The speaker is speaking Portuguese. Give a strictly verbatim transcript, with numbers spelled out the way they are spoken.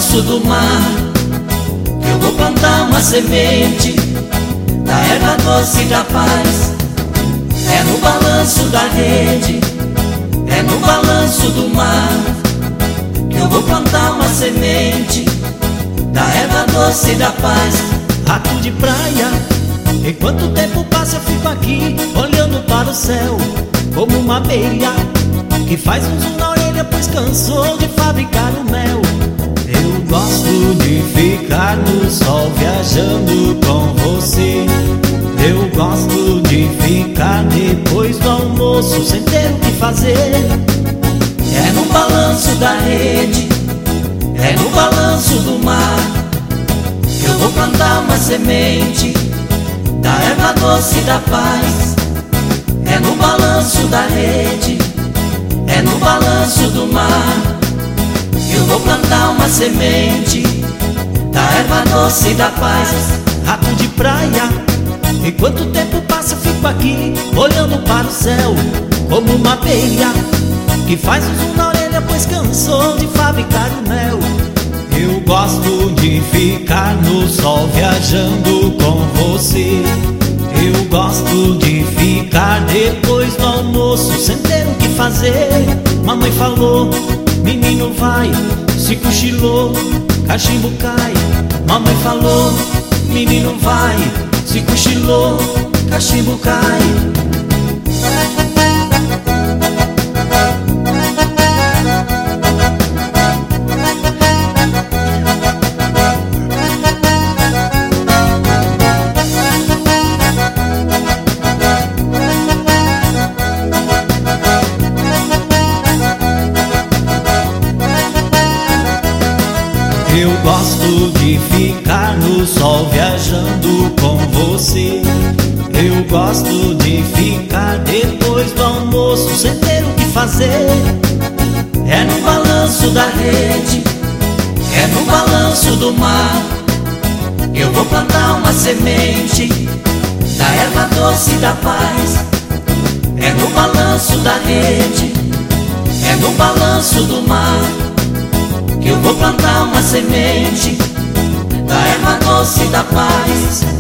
balanço do mar que eu vou plantar uma semente da erva doce da paz. É no balanço da rede, é no balanço do mar que eu vou plantar uma semente da erva doce da paz. Rato de praia, enquanto o tempo passa eu fico aqui olhando para o céu como uma abelha que faz um zoom na orelha pois cansou de fabricar o mel. Eu gosto de ficar no sol viajando com você. Eu gosto de ficar depois do almoço sem ter o que fazer. É no balanço da rede, é no balanço do mar que eu vou plantar uma semente da erva doce da paz. É no balanço da rede, é no balanço do mar que eu vou plantar uma semente da erva doce da paz. Rato de praia, enquanto o tempo passa eu fico aqui olhando para o céu como uma abelha que faz um zoom na orelha pois cansou de fabricar o mel. Eu gosto de ficar no sol viajando com você. Eu gosto de ficar depois do almoço sem ter o que fazer. Mamãe falou, menino vai, se cochilou, cachimbo cai. Mamãe falou, menino vai, se cochilou, cachimbo cai. Eu gosto de ficar no sol viajando com você. Eu gosto de ficar depois do almoço sem ter o que fazer. É no balanço da rede, é no balanço do mar que eu vou plantar uma semente da erva doce da paz. É no balanço da rede, é no balanço do mar que eu vou plantar uma semente da erva doce da paz.